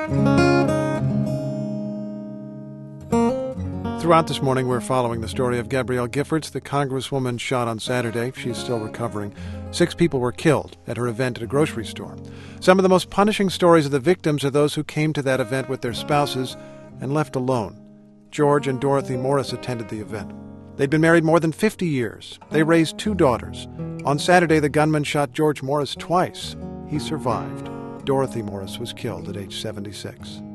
Throughout this morning, we're following the story of Gabrielle Giffords, the congresswoman shot on Saturday. She's still recovering. 6 people were killed at her event at a grocery store. Some of the most punishing stories of the victims are those who came to that event with their spouses and left alone. George and Dorothy Morris attended the event. They'd been married more than 50 years. They raised 2 daughters. On Saturday, the gunman shot George Morris twice. He survived. Dorothy Morris was killed at age 76.